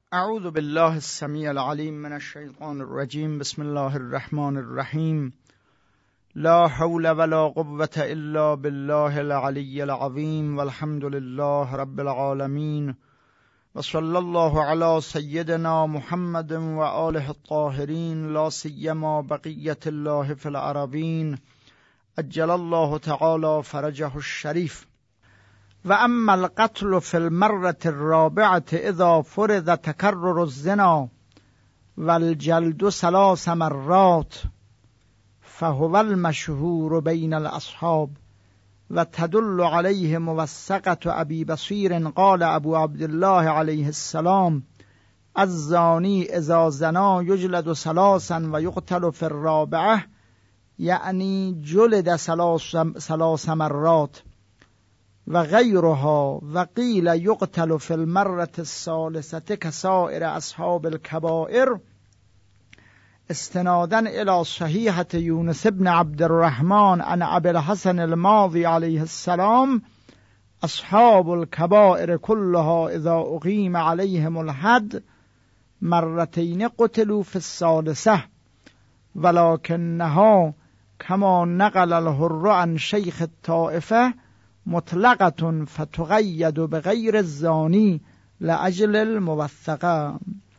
اعوذ بالله السمیع العلیم من الشیطان الرجیم. بسم الله الرحمن الرحیم. لا حول ولا قوة الا بالله العلی العظیم والحمد لله رب العالمین و صلی الله علی سیدنا محمد و آله الطاهرین لا سیما بقیة الله فی الارضین عجل الله تعالی فرجه الشریف. و اما القتل فی المرة الرابعة اذا فرض تکرر الزنا والجلد 3 مرات فهو المشهور بین الاصحاب و تدل علیه موثقة ابی بصیر قال ابو عبدالله علیه السلام الزانی اذا زنا یجلد 3 و یقتل فی الرابعة یعنی جلد 3 مرات و غیرها و قیل یقتل فی المرة الثالثة کسائر اصحاب الکبائر استنادا الى صحیحة یونس بن عبد الرحمن عن ابی الحسن الماضی علیه السلام اصحاب الکبائر كلها اذا اقیم علیهم الحد مرتين قتلوا في الثالثة ولكنها كما نقل الحر عن شیخ الطائفة مطلقة فتقید بغیر الزانی لأجل الموثقه.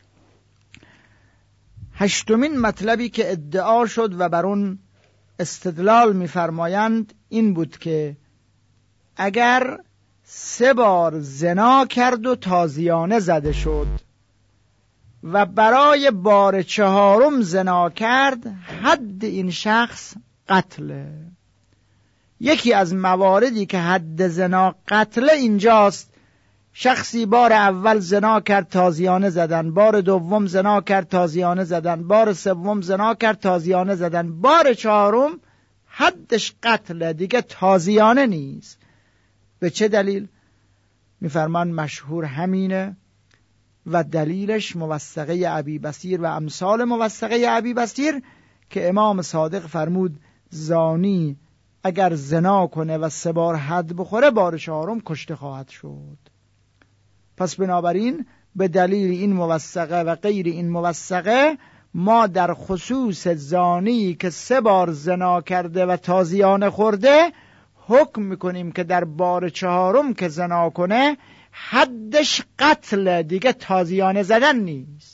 8مین مطلبی که ادعا شد و بر اون استدلال می‌فرمایند این بود که اگر 3 بار زنا کرد و تازیانه زده شد و برای بار 4م زنا کرد حد این شخص قتله. یکی از مواردی که حد زنا قتل اینجاست، شخصی بار اول زنا کرد تازیانه زدن، بار دوم زنا کرد تازیانه زدن، بار سوم زنا کرد تازیانه زدن، بار 4م حدش قتل، دیگه تازیانه نیست. به چه دلیل؟ میفرمان مشهور همینه و دلیلش موثقه ابی بصیر و امثال موثقه ابی بصیر که امام صادق فرمود زانی اگر زنا کنه و 3 بار حد بخوره بار 4م کشته خواهد شد. پس بنابراین به دلیل این موثقه و غیر این موثقه ما در خصوص زانی که 3 بار زنا کرده و تازیانه خورده حکم میکنیم که در بار 4م که زنا کنه حدش قتل، دیگه تازیانه زدن نیست.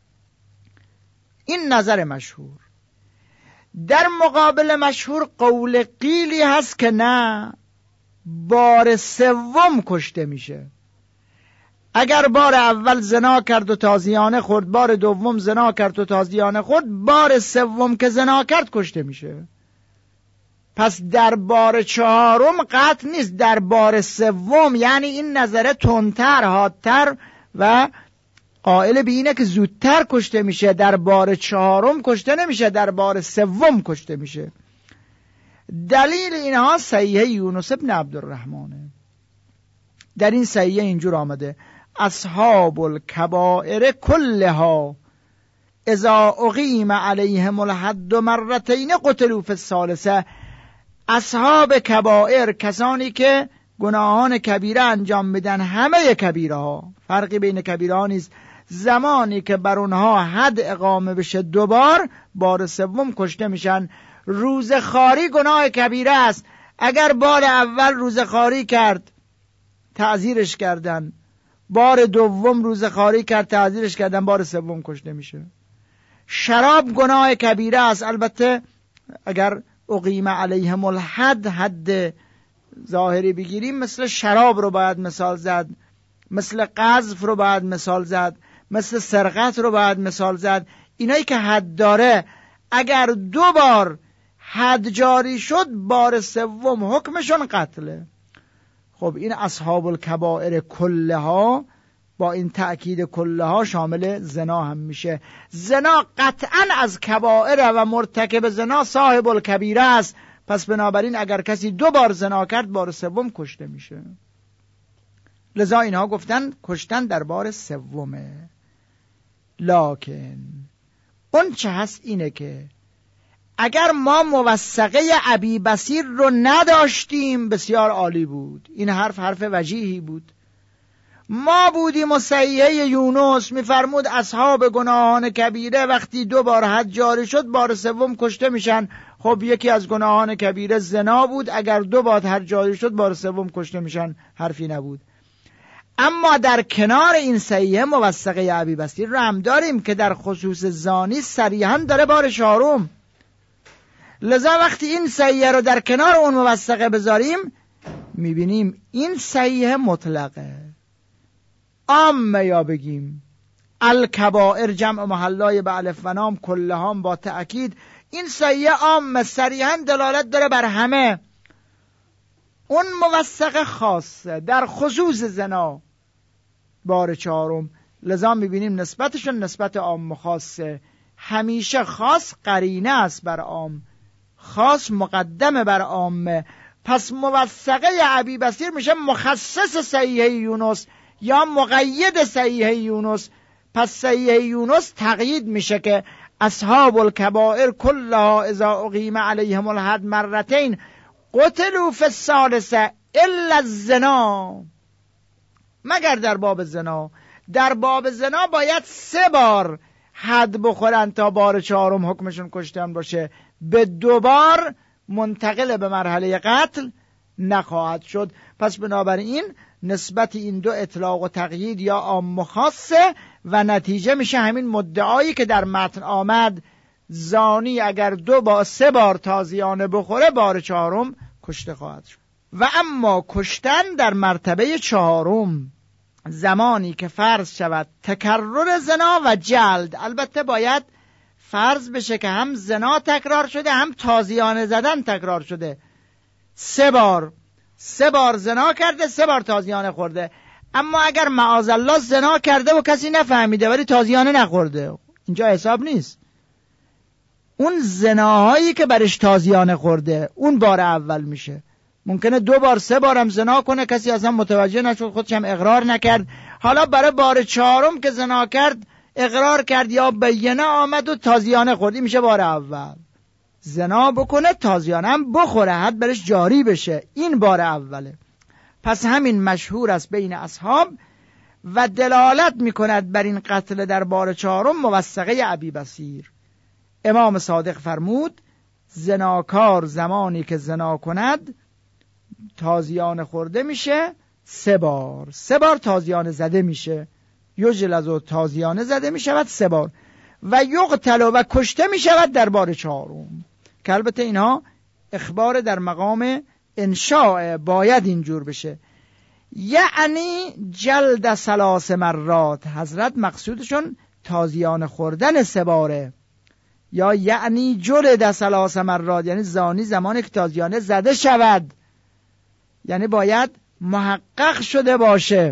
این نظر مشهور. در مقابل مشهور قول قیلی هست که نه، بار 3 کشته میشه. اگر بار اول زنا کرد و تازیانه خورد، بار دوم زنا کرد و تازیانه خورد، بار 3 که زنا کرد کشته میشه. پس در بار 4م قتل نیست، در بار 3. یعنی این نظره تندتر، حادتر و قائل به اینه که زودتر کشته میشه. در بار 4م کشته نمیشه، در بار 3 کشته میشه. دلیل اینها صحیح یونس بن عبد الرحمنه. در این صحیح اینجور آمده اصحاب الکبائر كلها اذا اقیم علیهم الحد مرتين قتلوا في الثالثة. اصحاب کبائر، کسانی که گناهان کبیره انجام میدن، همه کبیره ها، فرقی بین کبیره ها نیست، زمانی که بر اونها حد اقامه بشه 2 بار، بار 3 کشته میشن. روزخواری گناه کبیره است. اگر بار اول روزخواری کرد تعزیرش کردن، بار دوم روزخواری کرد تعزیرش کردن، بار 3 کشته میشه. شراب گناه کبیره است. البته اگر اقیم علیهم الحد، حد ظاهری بگیریم، مثل شراب رو باید مثال زد، مثل قذف رو باید مثال زد، مثل سرقت رو باید مثال زد. اینایی که حد داره اگر 2 بار حد جاری شد، بار 3 حکمشون قتله. خب این اصحاب الکبائر کلها، با این تأکید کلها شامل زنا هم میشه. زنا قطعا از کبائر و مرتکب زنا صاحب الکبیره است. پس بنابراین اگر کسی 2 بار زنا کرد، بار 3 کشته میشه. لذا اینها گفتن کشتن در بار 3. لکن اون چه هست اینه که اگر ما موثقه ابی بصیر رو نداشتیم بسیار عالی بود. این حرف وجیحی بود. ما بودیم و صحیحه یونس میفرمود اصحاب گناهان کبیره وقتی 2 بار حد جاری شد بار سوم کشته میشن. خب یکی از گناهان کبیره زنا بود، اگر 2 بار حد جاری شد بار سوم کشته میشن، حرفی نبود. اما در کنار این صحیحه موثقه ابی بصیر رو هم داریم که در خصوص زانی صریحاً داره بار 4. لذا وقتی این صحیحه رو در کنار اون موثقه بذاریم میبینیم این صحیحه مطلقه، عامه، یا بگیم الکبائر جمع محلای به الف و لام کلهام با تأکید، این صحیحه عامه صریحاً دلالت داره بر همه. اون موثقه خاصه در خصوص زنا بار 4. لذا میبینیم نسبتشون نسبت عام و خاصه. همیشه خاص قرینه است بر عام، خاص مقدمه بر عامه. پس موثقه ابی بصیر میشه مخصص صحیحه یونس یا مقید صحیحه یونس. پس صحیحه یونس تقیید میشه که اصحاب الکبائر کلها اذا اقیم علیهم الحد مرتین قتلوا فی الثالثه الا الزنا، مگر در باب زنا. در باب زنا باید 3 بار حد بخورن تا بار 4 حکمشون کشتن باشه، به 2 بار منتقل به مرحله قتل نخواهد شد. پس بنابراین نسبت این 2 اطلاق و تقیید یا عام و خاصه و نتیجه میشه همین مدعایی که در متن آمد، زانی اگر 3 بار تازیانه بخوره بار 4 کشته خواهد شد. و اما کشتن در مرتبه 4 زمانی که فرض شود تکرر زنا و جلد، البته باید فرض بشه که هم زنا تکرار شده هم تازیانه زدن تکرار شده. 3 بار زنا کرده، 3 بار تازیانه خورده. اما اگر معاذالله زنا کرده و کسی نفهمیده ولی تازیانه نخورده، اینجا حساب نیست. اون زناهایی که برش تازیانه خورده اون بار اول میشه. ممکنه 2 بار 3 بار هم زنا کنه، کسی اصلا متوجه نشد، خودش هم اقرار نکرد، حالا برای بار 4 که زنا کرد اقرار کرد یا بینه آمد و تازیانه خوردی، میشه بار اول. زنا بکنه تازیانه هم بخوره، حد برش جاری بشه، این بار اوله. پس همین مشهور است بین اصحاب و دلالت میکند بر این قتل در بار 4 موثقه ابی بصیر. امام صادق فرمود زناکار زمانی که زنا کند تازیانه خورده میشه 3 بار، 3 بار تازیانه زده میشه، یجلد و تازیانه زده میشود 3 بار و یقتل و کشته میشود در بار 4. که البته اینها اخبار در مقام انشاء، باید اینجور بشه. یعنی جلد 3 مرات، حضرت مقصودشون تازیانه خوردن 3 باره. یا یعنی جلد 3 مرات، یعنی زانی زمانی که تازیانه زده شود، یعنی باید محقق شده باشه.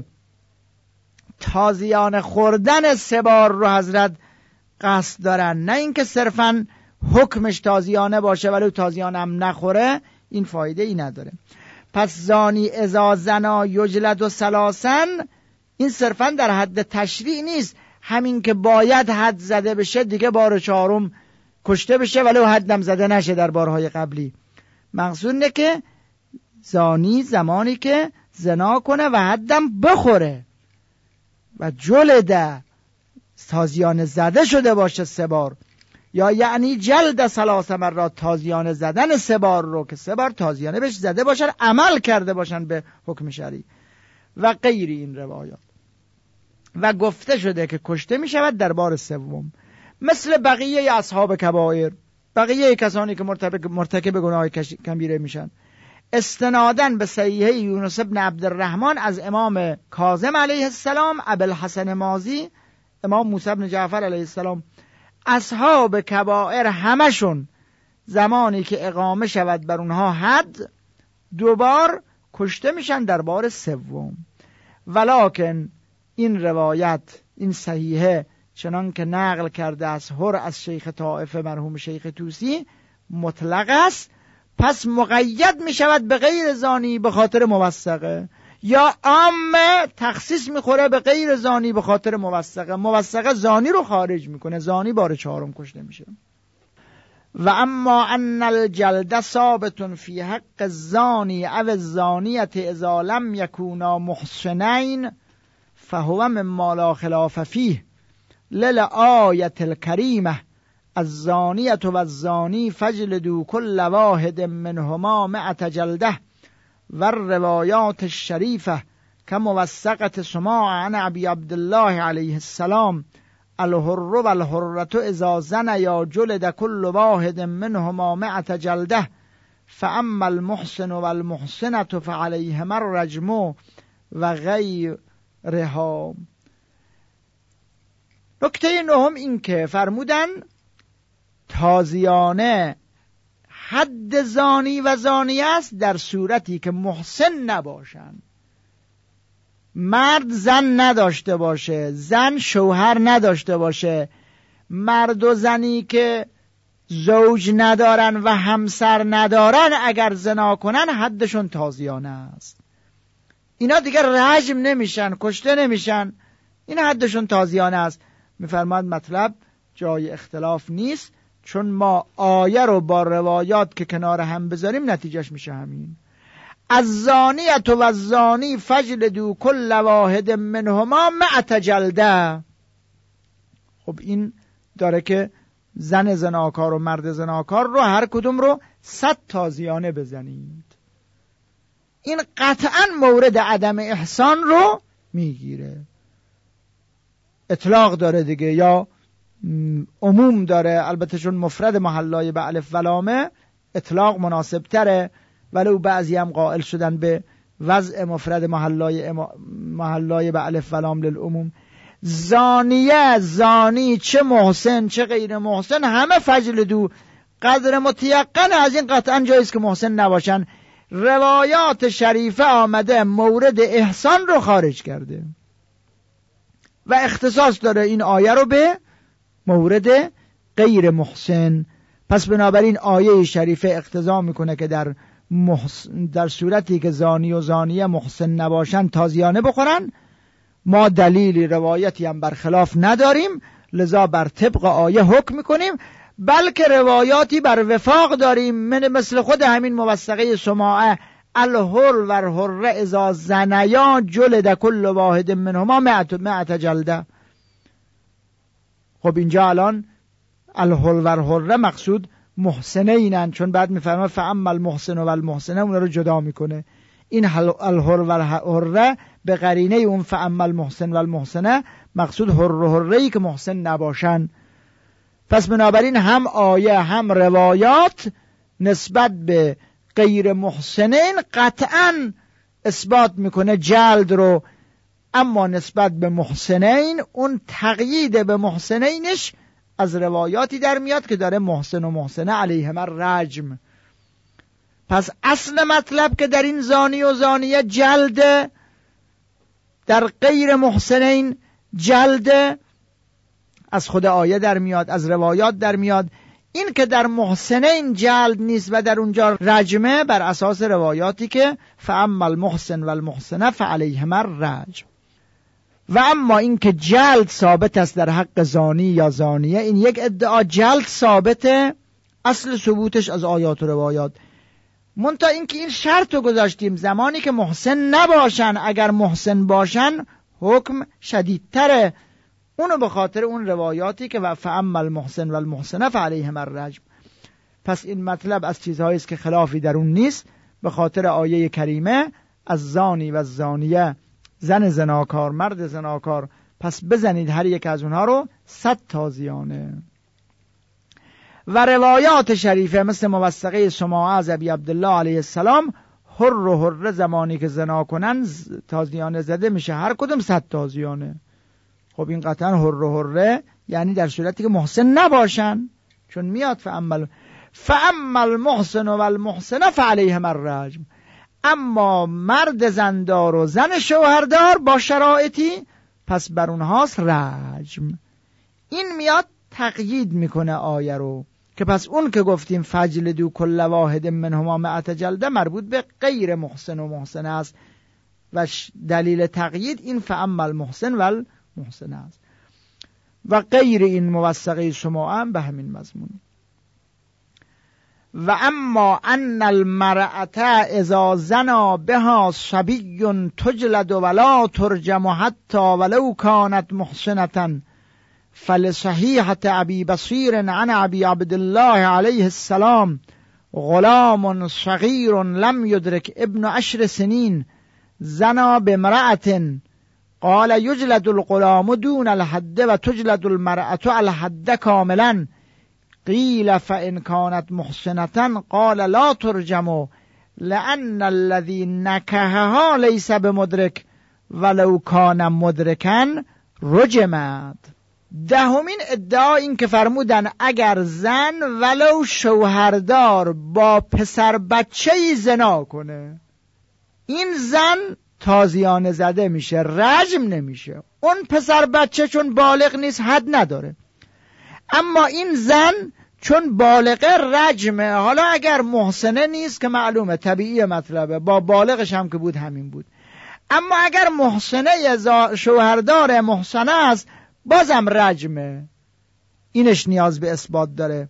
تازیانه خوردن 3 بار رو حضرت قصد دارن، نه اینکه صرفاً حکمش تازیانه باشه ولی تازیانه هم نخوره، این فایده ای نداره. پس زانی اذا زنا یجلد 3، این صرفاً در حد تشریع نیست، همین که باید حد زده بشه دیگه بار 4 کشته بشه ولی حدم زده نشه در بارهای قبلی. مقصود اینه که زانی زمانی که زنا کنه و حدم بخوره و جلد تازیانه زده شده باشه 3 بار. یا یعنی جلد 3 مرات، تازیانه زدن 3 بار رو که 3 بار تازیانه بهش زده باشن، عمل کرده باشن به حکم شرعی و غیر این روایات. و گفته شده که کشته می شود در بار 3، مثل بقیه اصحاب کبائر، بقیه کسانی که مرتکب گناه کبیره میشن. استنادن به صحیحه یونس بن عبدالرحمن از امام کاظم علیه السلام، ابوالحسن مازی، امام موسی بن جعفر علیه السلام، اصحاب کبائر همشون زمانی که اقامه شود بر اونها حد 2 بار کشته میشن در بار 3. ولکن این روایت، این صحیحه چنان که نقل کرده از هر از شیخ طائفه مرحوم شیخ توسی مطلق است، پس مقید می شود به غیر زانی به خاطر موثقه، یا عامه تخصیص میخوره به غیر زانی به خاطر موثقه. موثقه زانی رو خارج میکنه، زانی بار 4 کشته میشه. و اما ان الجلد ثابت فی حق الزانی او الزانیه اذا لم یکونا محسنین فهو مما لا خلاف فیه للآیة الکریمه الزانیة و الزانی فجلدوا كل واحد منهما 100 جلده و الروایات الشریفه كموثقة سماع عن ابی عبدالله علیه السلام الحر و الحرة اذا زنیا جلد كل واحد منهما 100 جلده فاما المحسن و المحسنة فعلیهما الرجم و غیرها. نکته نهم این که فرمودن تازیانه حد زانی و زانی است در صورتی که محسن نباشند. مرد زن نداشته باشه، زن شوهر نداشته باشه، مرد و زنی که زوج ندارن و همسر ندارن اگر زنا کنن حدشون تازیانه است. اینا دیگر رجم نمیشن، کشته نمیشن، این حدشون تازیانه است. میفرماد مطلب جای اختلاف نیست، چون ما آیه رو با روایات که کنار هم بذاریم نتیجهش میشه همین. الزانیة و الزانی فجلدوا كل واحد منهما 100 جلده. خب این داره که زن زناکار و مرد زناکار رو هر کدوم رو 100 تازیانه بزنید. این قطعا مورد عدم احسان رو میگیره. اطلاق داره دیگه یا عموم داره، البته چون مفرد محلای به الف و لامه اطلاق مناسب تره، ولو بعضی هم قائل شدن به وضع مفرد محلای به الف و لام للعموم. زانیه، زانی، چه محسن چه غیر محسن همه فجلدو، قدر متیقن از این قطعا جایست که محسن نباشن. روایات شریفه آمده مورد احسان رو خارج کرده و اختصاص داره این آیه رو به مورد غیر محسن. پس بنابراین آیه شریفه اقتضا میکنه که در صورتی که زانی و زانیه محسن نباشن تازیانه بخورن. ما دلیلی روایتی هم برخلاف نداریم، لذا بر طبق آیه حکم میکنیم، بلکه روایاتی بر وفاق داریم مثل خود همین موثقه سماعه الحر و الحره اذا زنیا جلد كل واحد منهما 100 جلده. خب اینجا الان الحر و الحره مقصود محسنینن، چون بعد میفرمه فاما المحسن و المحسنه اونا رو جدا میکنه. این الحر و الحره به قرینه اون فاما المحسن و المحسنه مقصود حر و حره‌ای که محسن نباشن. پس بنابراین هم آیه هم روایات نسبت به غیر محسنین قطعا اثبات میکنه جلد رو، اما نسبت به محسنین اون تقیید به محسنینش از روایاتی در میاد که داره محسن و محسنه علیهما الرجم. پس اصل مطلب که در این زانی و زانیه جلد، در غیر محسنین جلد، از خود آیه در میاد، از روایات در میاد. این که در محسنین جلد نیست و در اونجا رجمه بر اساس روایاتی که فاما المحسن و المحسنه فعلیهما الرجم. و اما این که جلد ثابت است در حق زانی یا زانیه، این یک ادعا جلد ثابته، اصل ثبوتش از آیات و روایات. منتها این که این شرط رو گذاشتیم زمانی که محسن نباشن، اگر محسن باشن حکم شدیدتره، اونو به خاطر اون روایاتی که فاما المحسن و المحسنه فعلیهما الرجم. پس این مطلب از چیزهایی است که خلافی در اون نیست، به خاطر آیه کریمه از زانی و زانیه، زن زناکار مرد زناکار، پس بزنید هر یک از اونها رو 100 تازیانه. و روایات شریفه مثل موثقه سماعه از ابی عبدالله علیه السلام حر و حره زمانی که زنا کنن تازیانه زده میشه، هر کدوم 100 تازیانه. خب این قطعا حر و حره یعنی در صورتی که محسن نباشن، چون میاد فاما المحسن و المحسنه فعلیهما الرجم. اما مرد زندار و زن شوهردار با شرایطی پس بر اونهاست رجم. این میاد تقیید میکنه آیه رو که پس اون که گفتیم فجلدوا كل واحد منهما 100 جلده مربوط به غیر محسن و محسنه است و دلیل تقیید این فاما المحسن و المحسنه است و غیر این موثقه شما هم به همین مضمون. و اما ان المرأة اذا زنا بها صبی تجلد ولا ترجم حتی ولو كانت محسنة فلصحیحة ابی بصیر عن ابی عبدالله علیه السلام غلام صغیر لم يدرك ابن 10 سنین زنا بامرأة قال یجلد الغلام دون الحد و تجلد المرأة الحد کاملا قیل فإن كانت محسنة قال لا ترجم لأن الذي نكحها ليس بمدرك ولو كان مدركا رجمت. دهمین ادعا این که فرمودن اگر زن ولو شوهردار با پسر بچه‌ای زنا کنه، این زن تازیانه زده میشه، رجم نمیشه. اون پسر بچه چون بالغ نیست حد نداره، اما این زن چون بالغه رجمه. حالا اگر محسنه نیست که معلومه طبیعی مطلبه، با بالغش هم که بود همین بود. اما اگر محسنه شوهردار محسنه است بازم رجمه. اینش نیاز به اثبات داره.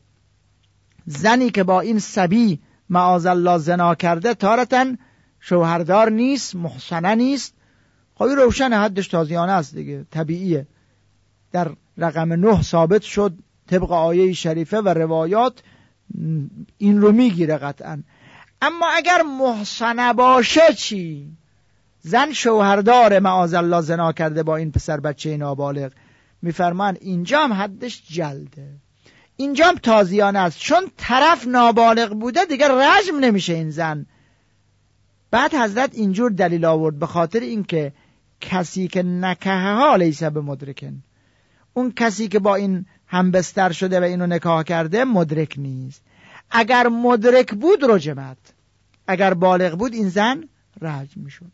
زنی که با این صبی معاذالله زنا کرده تارتاً شوهردار نیست، محسنه نیست، خب روشن حدش تازیانه است دیگه، طبیعیه. در رقم 9 ثابت شد طبق آیه شریفه و روایات این رو میگیره قطعا. اما اگر محسنه باشه چی؟ زن شوهردار معاذالله زنا کرده با این پسر بچه نابالغ، میفرمان اینجا هم حدش جلده، اینجا هم تازیانه است، چون طرف نابالغ بوده دیگه رجم نمیشه این زن. بعد حضرت اینجور دلیل آورد به خاطر اینکه کسی که نکحها لیس بمدرکن، اون کسی که با این همبستر شده و اینو نکاح کرده مدرک نیست. اگر مدرک بود رجمت، اگر بالغ بود این زن رجم میشد.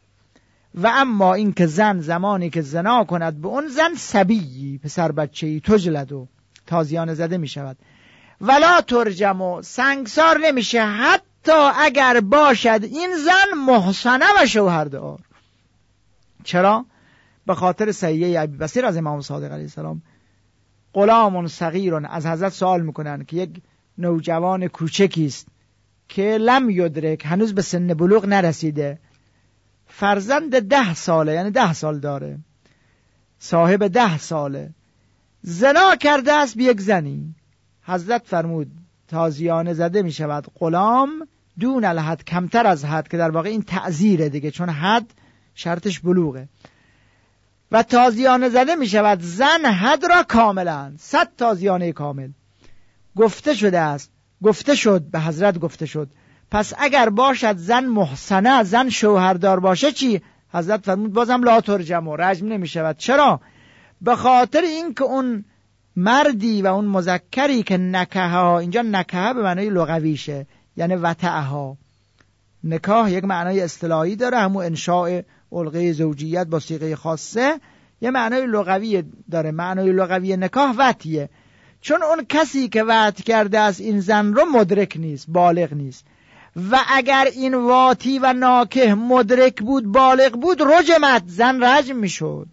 و اما این که زن زمانی که زنا کند به اون زن صبیی پسر بچه‌ای تجلد و تازیانه زده می شود. ولا ترجم و سنگسار نمیشه حتی اگر باشد این زن محسنه و شوهردار. چرا؟ به خاطر صحیحه ابی بصیر از امام صادق علیه السلام. غلام صغیر، از حضرت سوال میکنن که یک نوجوان کوچکی است که لم یدرک، هنوز به سن بلوغ نرسیده، فرزند 10 ساله، یعنی 10 سال داره، صاحب 10 ساله، زنا کرده است به یک زنی. حضرت فرمود تازیانه زده می شود غلام دون الحد، کمتر از حد، که در واقع این تعزیره دیگه، چون حد شرطش بلوغه، و تازیانه زده می شود زن حد را کاملا، 100 تازیانه کامل. گفته شده است، گفته شد به حضرت، گفته شد پس اگر باشد زن محسنه، زن شوهردار باشه چی؟ حضرت فرمود بازم لا ترجم و رجم نمی شود. چرا؟ به خاطر این که اون مردی و اون مذکری که نکحها، اینجا نکحه به معنای لغویشه یعنی وطئها، نکاح یک معنای اصطلاحی داره، همون انشاء علقه زوجیت با صیغه خاصه، یه معنای لغوی داره. معنای لغوی نکاح وطیه، چون اون کسی که وطی کرده است این زن رو مدرک نیست، بالغ نیست، و اگر این واتی و ناکح مدرک بود، بالغ بود، رجمت، زن رجم میشد.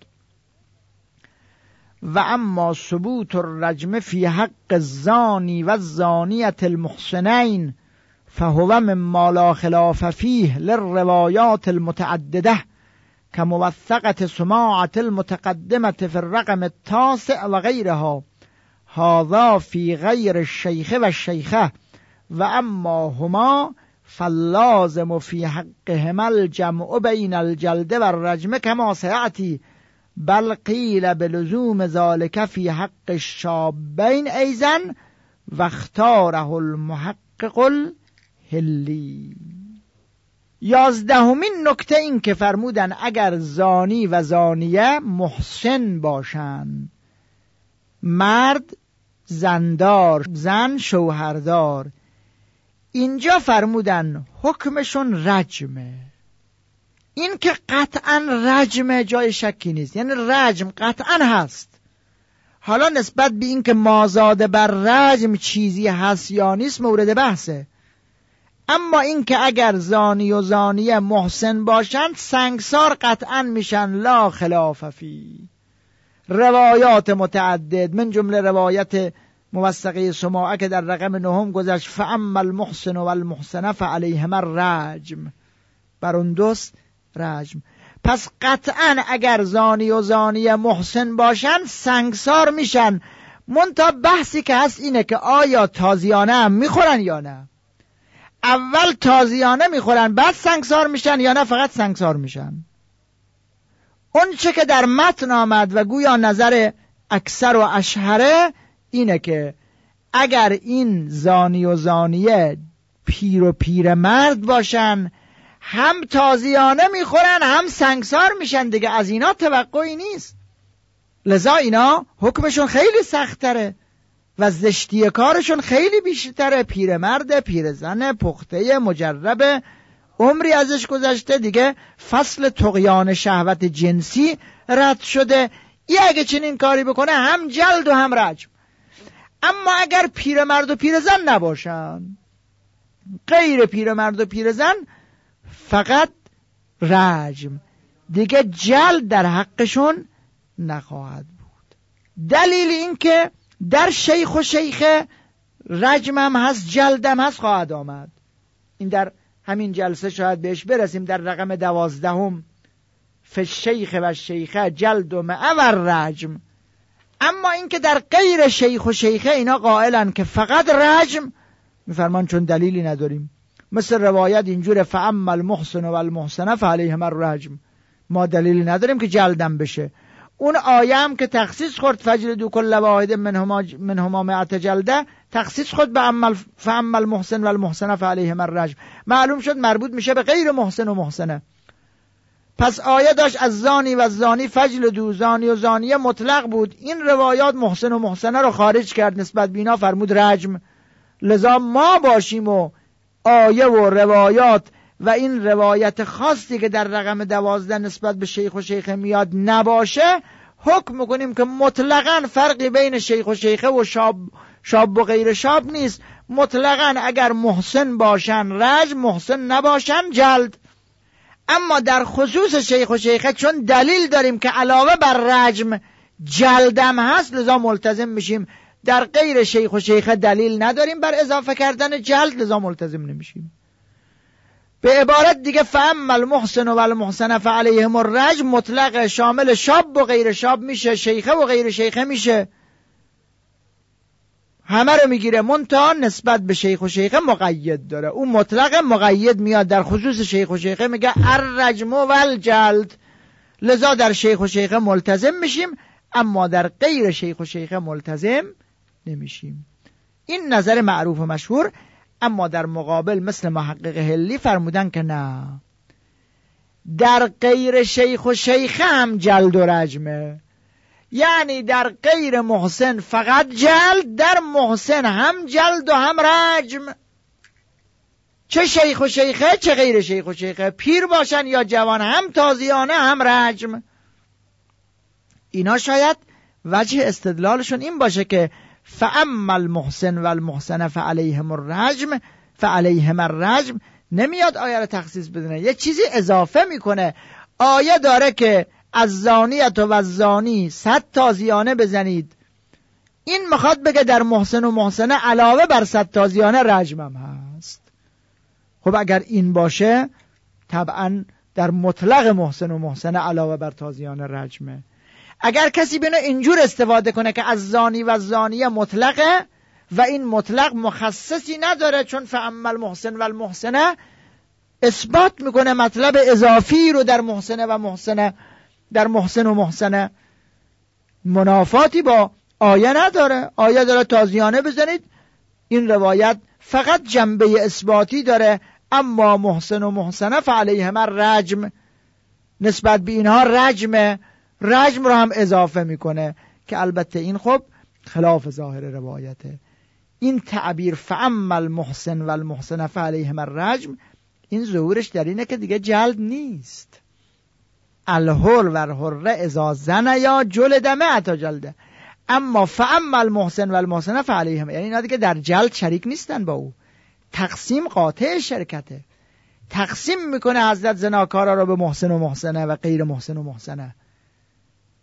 و اما ثبوت الرجم فی حق الزانی و الزانیة المحسنین فهو مما لا خلاف فیه للروايات المتعدده كموثقة سماعة المتقدمة في الرقم التاسع و غیرها، هذا فی غیر الشیخ و الشیخه، و اما هما فاللازم فی حقهما الجمع بین الجلد و الرجم كما سیأتی، بل قیل بلزوم ذلك فی حق الشابین ایضا و اختاره المحقق الهلی. 11مین نکته این که فرمودن اگر زانی و زانیه محسن باشن، مرد زندار، زن شوهردار، اینجا فرمودن حکمشون رجمه. این که قطعا رجمه جای شکی نیست، یعنی رجم قطعا هست. حالا نسبت به این که مازاد بر رجم چیزی هست یا نیست مورد بحثه، اما این که اگر زانی و زانیه محسن باشن سنگسار قطعا میشن، لا خلاف فی. روایات متعدد من جمله روایت موثقه سماعه که در رقم 9 گذشت، فاما المحسن و المحسنه فعلیهما الرجم، بر اون دوست رجم. پس قطعا اگر زانی و زانیه محسن باشن سنگسار میشن. منتها بحثی که هست اینه که آیا تازیانه هم میخورن یا نه. اول تازیانه میخورن بعد سنگسار میشن یا نه فقط سنگسار میشن. اون چه که در متن آمد و گویا نظر اکثر و اشهره اینه که اگر این زانی و زانیه پیر و پیر مرد باشن هم تازیانه میخورن هم سنگسار میشن دیگه، از اینا توقعی نیست. لذا اینا حکمشون خیلی سخت‌تره و زشتی کارشون خیلی بیشتره. پیر مرد، پیر زن، پخته، مجرب، عمری ازش گذشته دیگه، فصل طغیان شهوت جنسی رد شده. ای اگه چنین کاری بکنه هم جلد و هم رجم. اما اگر پیر مرد و پیر زن نباشن، غیر پیر مرد و پیر زن، فقط رجم، دیگه جلد در حقشون نخواهد بود. دلیل این که در شیخ و شیخه رجم هم هست، جلد هم هست خواهد آمد. این در همین جلسه شاید بهش برسیم، در رقم 12 فی شیخ و شیخه جلد و معور رجم. اما این که در غیر شیخ و شیخه اینا قائلن که فقط رجم، میفرمان چون دلیلی نداریم. مثل روایت اینجور فاما المحسن و المحسنه فعلیهما الرجم، ما دلیلی نداریم که جلدم بشه. اون آیه هم که تخصیص خورد فجلدوا کل واحد منهما 100 جلده، تخصیص خورد به فاما المحسن و المحسنه فعلیهما الرجم، معلوم شد مربوط میشه به غیر محسن و محسنه. پس آیه داشت از زانی و زانی فجلدوا، زانی و زانیه مطلق بود. این روایات محسن و محسنه رو خارج کرد، نسبت به اینا فرمود رجم. لذا ما باشیم و آیه و روایات و این روایت خاصی که در رقم 12 نسبت به شیخ و شیخه میاد نباشه، حکم میکنیم که مطلقاً فرقی بین شیخ و شیخه و شاب و غیر شاب نیست. مطلقاً اگر محسن باشن رجم، محسن نباشن جلد. اما در خصوص شیخ و شیخه چون دلیل داریم که علاوه بر رجم جلدم هست، لذا ملتزم میشیم. در غیر شیخ و شیخه دلیل نداریم بر اضافه کردن جلد، لذا ملتزم نمیشیم. به عبارت دیگه فاما المحسن و المحسنه فعلیهم الرجم مطلق، شامل شاب و غیر شاب میشه، شیخه و غیر شیخه میشه، همه رو میگیره. منتها نسبت به شیخ و شیخه مقید داره. اون مطلق مقید میاد در خصوص شیخ و شیخه میگه الرجم و الجلد، لذا در شیخ و شیخه ملتزم میشیم اما در غیر شیخ و شیخه ملتزم نمیشیم. این نظر معروف و مشهور. اما در مقابل مثل محقق هلی فرمودن که نه، در غیر شیخ و شیخه هم جلد و رجمه. یعنی در غیر محسن فقط جلد، در محسن هم جلد و هم رجم. چه شیخ و شیخه چه غیر شیخ و شیخه، پیر باشن یا جوان، هم تازیانه هم رجم. اینا شاید وجه استدلالشون این باشه که فاما المحسن و المحسنه فعلیهم الرجم فعلیهم الرجم. نمیاد آیه رو تخصیص بدونه، یه چیزی اضافه میکنه. آیه داره که از زانیت و زانی 100 تازیانه بزنید، این میخواد بگه در محسن و محسنه علاوه بر 100 تازیانه رجم هم هست. خب اگر این باشه طبعا در مطلق محسن و محسنه علاوه بر تازیانه رجمه. اگر کسی بینه اینجور استفاده کنه که از زانی و زانیه مطلقه و این مطلق مخصصی نداره، چون فاما المحسن و المحسنه اثبات میکنه مطلب اضافی رو در محسنه و محسنه، در محسن و محسنه منافاتی با آیه نداره. آیه داره تازیانه بزنید، این روایت فقط جنبه اثباتی داره. اما محسن و محسنه فعلیهم الرجم، نسبت به اینها رجم رو هم اضافه میکنه که البته این خب خلاف ظاهر روایته. این تعبیر فاما المحسن و المحسنه فعلیهم الرجم، این ظهورش در اینه که دیگه جلد نیست. الحر و الحره اذا زن یا جلد 100 جلده. اما فاما المحسن و المحسنه فعلیهم، یعنی اینا دیگه در جلد شریک نیستن با او. تقسیم قاطع شرکته، تقسیم میکنه حضرت زناکارا رو به محسن و محسنه و غیر محسن و محسنه.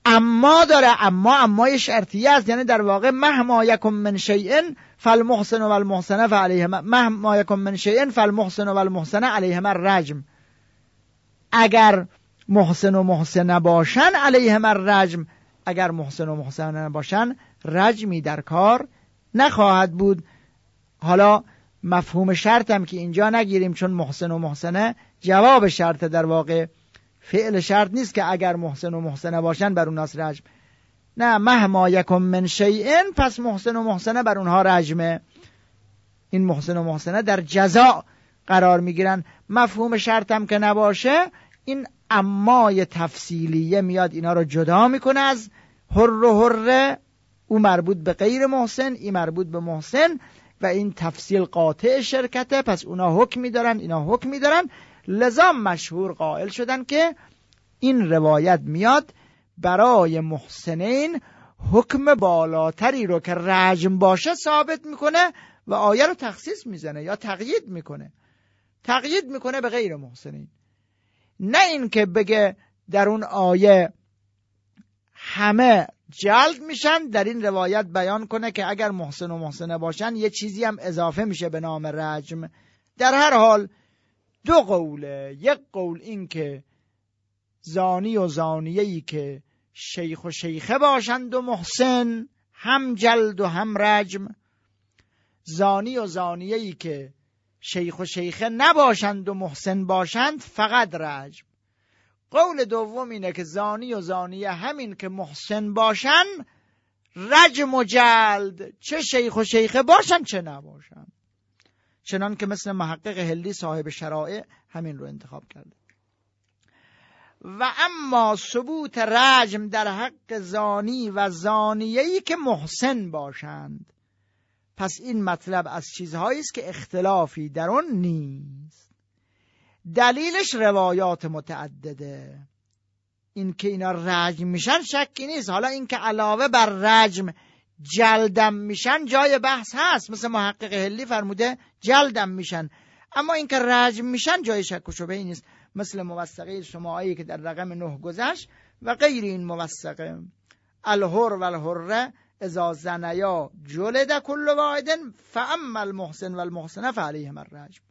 اما داره، اما شرطیه است، یعنی در واقع مهما یکن من شیء فالمحسن والمحسنه فعلیهما، مهما یکن من شیء فالمحسن والمحسنه علیهما الرجم. اگر محسن و محسنه باشن علیهما الرجم، اگر محسن و محسنه باشن رجمی در کار نخواهد بود. حالا مفهوم شرط هم که اینجا نگیریم، چون محسن و محسنه جواب شرط، در واقع فعل شرط نیست که اگر محسن و محسنه باشن بر اوناس رجم. نه، مهما یکن من شیء، پس محسن و محسنه بر اونها رجمه. این محسن و محسنه در جزا قرار میگیرن. مفهوم شرط هم که نباشه، این امای تفصیلیه میاد اینا رو جدا میکنه از حر و حره، او مربوط به غیر محسن، این مربوط به محسن، و این تفصیل قاطع شرکته، پس اونا حکم میدارن اینا حکم میدارن. لذا مشهور قائل شدن که این روایت میاد برای محسنین حکم بالاتری رو که رجم باشه ثابت میکنه و آیه رو تخصیص میزنه یا تقیید میکنه به غیر محسنین. نه این که بگه در اون آیه همه جلد میشن، در این روایت بیان کنه که اگر محسن و محسنه باشن یه چیزی هم اضافه میشه به نام رجم. در هر حال دو قوله. یک قول این که زانی و زانیه‌ای که شیخ و شیخه باشند و محسن، هم جلد و هم رجم. زانی و زانیه‌ای که شیخ و شیخه نباشند و محسن باشند فقط رجم. قول دوم اینه که زانی و زانیه همین که محسن باشن رجم و جلد، چه شیخ و شیخه باشن چه نباشن، چنان که مثل محقق هلی صاحب شرائع همین رو انتخاب کرده. و اما ثبوت رجم در حق زانی و زانیه‌ای که محسن باشند، پس این مطلب از چیزهایی است که اختلافی در اون نیست. دلیلش روایات متعدده. این که اینا رجم میشن شکی نیست. حالا این که علاوه بر رجم جلدم میشن جای بحث هست، مثل محقق هلی فرموده جلدم میشن، اما این که رجم میشن جای شک و شبهه‌ای نیست، مثل موثقه شماعی که در رقم 9 گذشت و غیر این موثقه. الحر و الحره اذا زنیا جلد کل واحد فاما المحسن والمحسنه فعلیهما الرجم.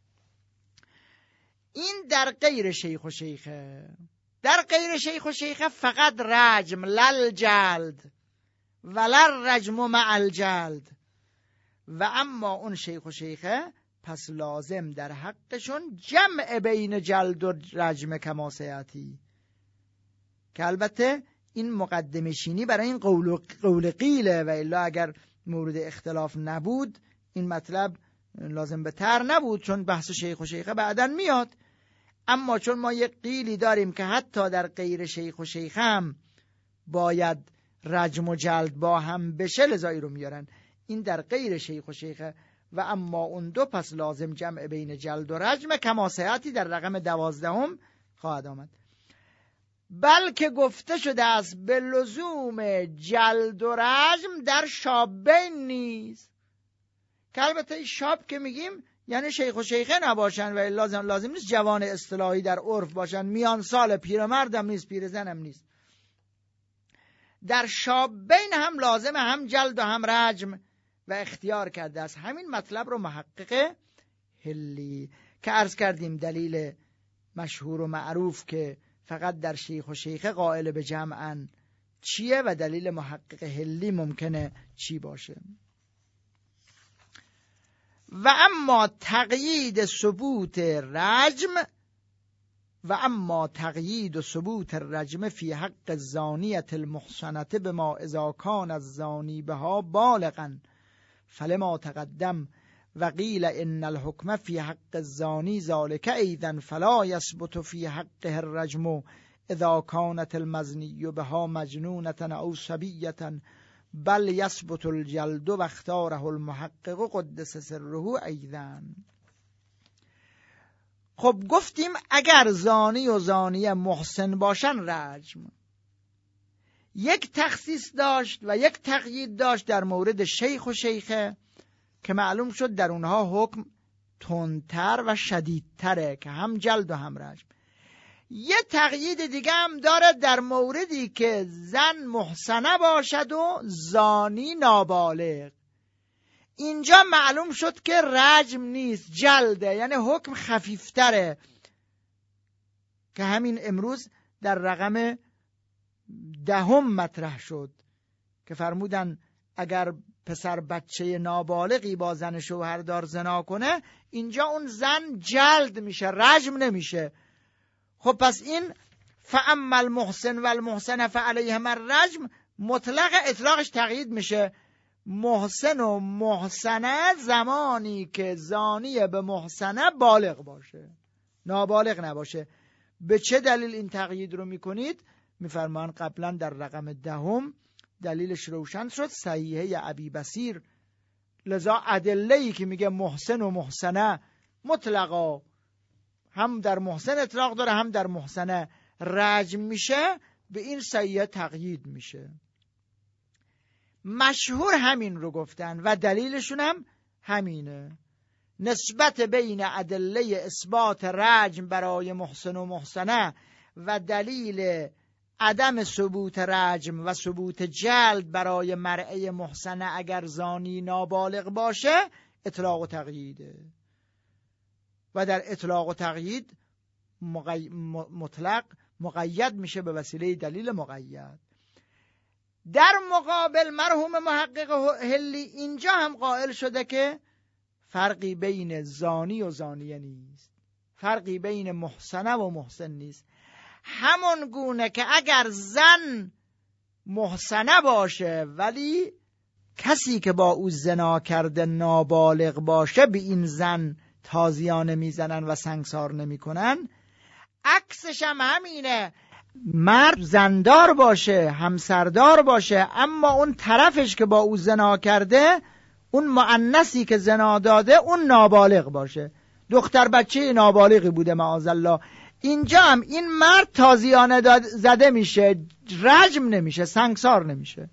این در غیر شیخ و شیخه. در غیر شیخ و شیخه فقط رجم، لل جلد ولر رجم مع الجلد. و اما اون شیخ و شیخه پس لازم در حقشون جمع بین جلد و رجم کما سیاتی، که البته این مقدمه شینی برای این قول قیله، و الا اگر مورد اختلاف نبود این مطلب لازم به تر نبود، چون بحث شیخ و شیخه بعدن میاد. اما چون ما یک قیلی داریم که حتی در غیر شیخ و شیخه هم باید رجم و جلد با هم بشه، لذایی رو میارن. این در غیر شیخ و شیخه. و اما اون دو پس لازم جمع بین جلد و رجم کما سیاتی در رقم 12 خواهد آمد. بلکه گفته شده است به لزوم جلد و رجم در شابین نیست، که البته شاب که میگیم یعنی شیخ و شیخه نباشن و لازم نیست جوان اصطلاحی در عرف باشن، میان سال، پیرمردم نیست پیرزنم نیست. در شابین هم لازم هم جلد و هم رجم و اختیار کرده است. همین مطلب رو محقق هلی که عرض کردیم دلیل مشهور و معروف که فقط در شیخ و شیخه قائل به جمعن چیه و دلیل محقق هلی ممکنه چی باشه. و اما تقیید ثبوت رجم فی حق الزانیة المحصنة بما اذا کان الزانی بها بالغا فلما تقدم و قیل ان الحکم فی حق الزانی ذلك ایضا فلا یثبت فی حقه الرجم اذا کانت المزنی بها مجنونة او صبیة بل یثبت الجلد و اختاره المحقق قدس سره ایضا. خب گفتیم اگر زانی و زانیه محسن باشن رجم. یک تخصیص داشت و یک تقیید داشت در مورد شیخ و شیخه که معلوم شد در اونها حکم تندتر و شدیدتره که هم جلد و هم رجم. یه تقیید دیگه هم داره در موردی که زن محصنه باشد و زانی نابالغ. اینجا معلوم شد که رجم نیست، جلده، یعنی حکم خفیفتره که همین امروز در رقم 10 مطرح شد که فرمودن اگر پسر بچه نابالغی با زن شوهردار زنا کنه، اینجا اون زن جلد میشه، رجم نمیشه. خب پس این فاما المحسن و المحسنه فعلیهما الرجم مطلق اطلاقش تقیید میشه. محسن و محسنه زمانی که زانی به محسنه بالغ باشه، نابالغ نباشه. به چه دلیل این تقیید رو میکنید؟ میفرمان قبلا در رقم 10 دلیلش روشن شد، صحیحه ابی بصیر. لذا ادله‌ای که میگه محسن و محسنه مطلقا هم در محسن اطلاق داره هم در محسنه رجم میشه، به این صحیحه تقیید میشه. مشهور همین رو گفتن و دلیلشون هم همینه. نسبت بین ادله اثبات رجم برای محسن و محسنه و دلیل عدم ثبوت رجم و ثبوت جلد برای مرأة محسنه اگر زانی نابالغ باشه اطلاق و تقییده. و در اطلاق و تقیید مطلق مقید میشه به وسیله دلیل مقید. در مقابل مرحوم محقق هلی اینجا هم قائل شده که فرقی بین زانی و زانیه نیست، فرقی بین محسنه و محسن نیست. همون گونه که اگر زن محسنه باشه ولی کسی که با او زنا کرده نابالغ باشه، به این زن تازیانه میزنن و سنگسار نمی کنن. عکسش هم همینه، مرد زندار باشه، همسردار باشه، اما اون طرفش که با او زنا کرده، اون مؤنثی که زنا داده، اون نابالغ باشه، دختر بچه نابالغی بوده معاذالله. اینجا هم این مرد تازیانه زده میشه، رجم نمیشه، سنگسار نمیشه.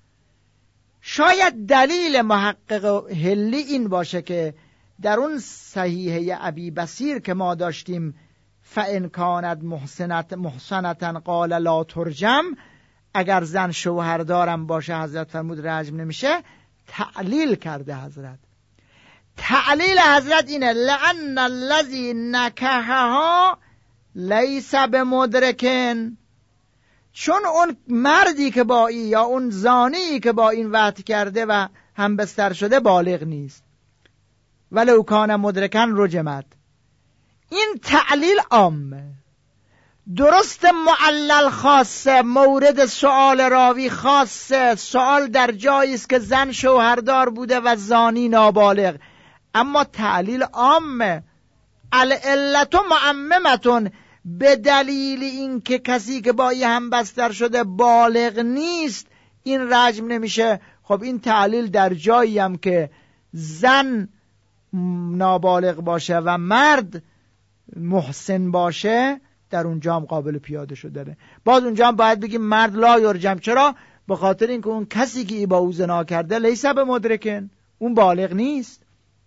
شاید دلیل محقق هلی این باشه که در اون صحیحه ابی بصیر که ما داشتیم فَإِنْ كَانَتْ مُحْصَنَةً قَالَ لَا تُرْجَمْ، اگر زن شوهردارم باشه حضرت فرمود رجم نمیشه، تعلیل کرده حضرت. تعلیل حضرت اینه لأن الذی نکحها لیس بمدرکن، چون اون مردی که با این یا اون زانی که با این وطء کرده و هم بستر شده بالغ نیست. ولو کان مدرکن رجمت. این تعلیل عامه، درست معلل خاصه، مورد سؤال راوی خاصه، سؤال در جایی است که زن شوهردار بوده و زانی نابالغ، اما تعلیل عامه. العلت معممتون، به دلیل این که کسی که با هم بستر شده بالغ نیست این رجم نمیشه. خب این تعلیل در جایی هم که زن نابالغ باشه و مرد محسن باشه، در اونجا هم قابل پیاده شده. باز اونجا هم باید بگیم مرد لا یرجم. چرا؟ به خاطر اینکه اون کسی که با او زنا کرده لیس بمدرکن، اون بالغ نیست.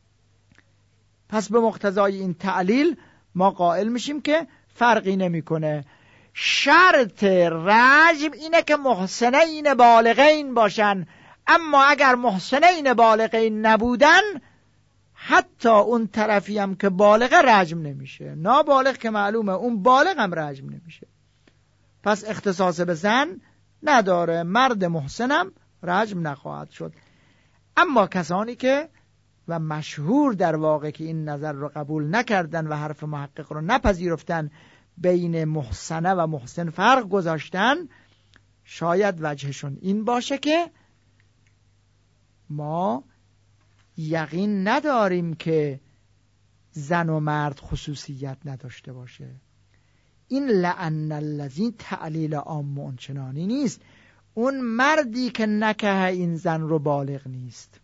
پس به مقتضای این تعلیل ما قائل میشیم که فرقی نمیکنه. شرط رجم اینه که محسنین بالغین باشن، اما اگر محسنین بالغین نبودن، حتی اون طرفی هم که بالغ رجم نمیشه. نابالغ که معلومه، اون بالغ هم رجم نمیشه. پس اختصاص به زن نداره، مرد محسنم رجم نخواهد شد. اما کسانی که و مشهور در واقع که این نظر رو قبول نکردن و حرف محقق رو نپذیرفتن، بین محسنه و محسن فرق گذاشتن، شاید وجهشون این باشه که ما یقین نداریم که زن و مرد خصوصیت نداشته باشه. این لعن الذین تعلیل عام اونچنانی نیست. اون مردی که نکه این زن رو بالغ نیست.